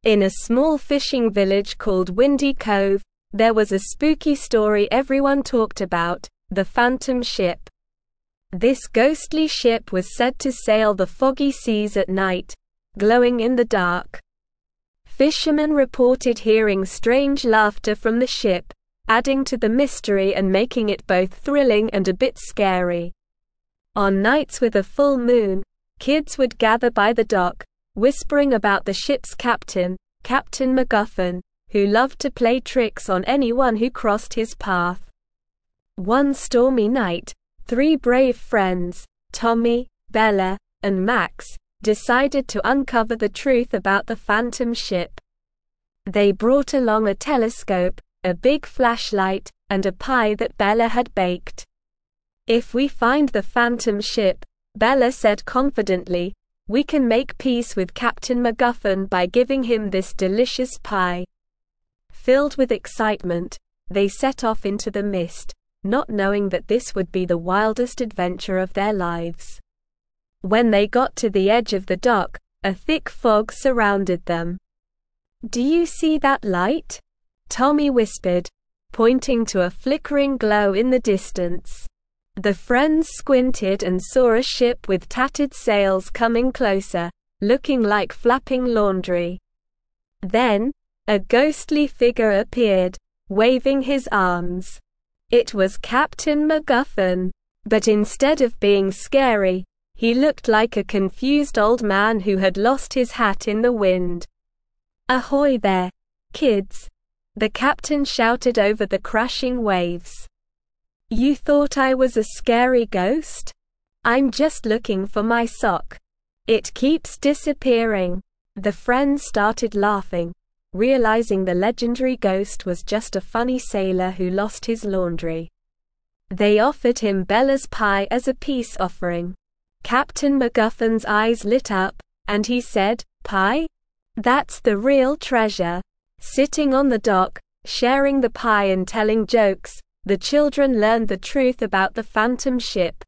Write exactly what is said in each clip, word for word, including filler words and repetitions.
In a small fishing village called Windy Cove, there was a spooky story everyone talked about, the Phantom Ship. This ghostly ship was said to sail the foggy seas at night, glowing in the dark. Fishermen reported hearing strange laughter from the ship, adding to the mystery and making it both thrilling and a bit scary. On nights with a full moon, kids would gather by the dock, whispering about the ship's captain, Captain MacGuffin, who loved to play tricks on anyone who crossed his path. One stormy night, three brave friends, Tommy, Bella, and Max, decided to uncover the truth about the Phantom Ship. They brought along a telescope, a big flashlight, and a pie that Bella had baked. "If we find the Phantom Ship," Bella said confidently, "we can make peace with Captain MacGuffin by giving him this delicious pie." Filled with excitement, they set off into the mist, not knowing that this would be the wildest adventure of their lives. When they got to the edge of the dock, a thick fog surrounded them. "Do you see that light?" Tommy whispered, pointing to a flickering glow in the distance. The friends squinted and saw a ship with tattered sails coming closer, looking like flapping laundry. Then, a ghostly figure appeared, waving his arms. It was Captain MacGuffin, but instead of being scary, he looked like a confused old man who had lost his hat in the wind. "Ahoy there, kids!" the captain shouted over the crashing waves. "You thought I was a scary ghost? I'm just looking for my sock. It keeps disappearing." The friends started laughing, realizing the legendary ghost was just a funny sailor who lost his laundry. They offered him Bella's pie as a peace offering. Captain MacGuffin's eyes lit up, and he said, "Pie? That's the real treasure." Sitting on the dock, sharing the pie and telling jokes, the children learned the truth about the Phantom Ship.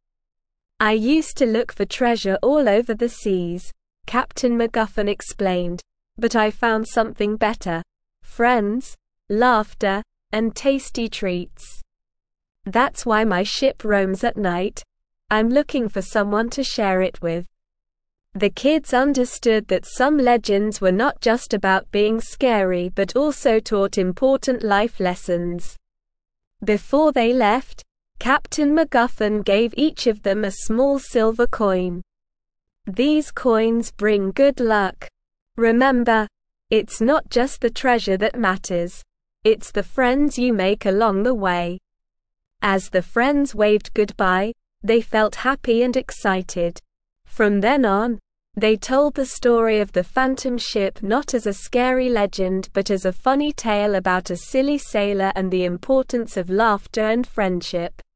"I used to look for treasure all over the seas," Captain MacGuffin explained, "but I found something better: friends, laughter, and tasty treats. That's why my ship roams at night. I'm looking for someone to share it with." The kids understood that some legends were not just about being scary but also taught important life lessons. Before they left, Captain MacGuffin gave each of them a small silver coin. "These coins bring good luck. Remember, it's not just the treasure that matters. It's the friends you make along the way." As the friends waved goodbye, they felt happy and excited. From then on, they told the story of the Phantom Ship not as a scary legend but as a funny tale about a silly sailor and the importance of laughter and friendship.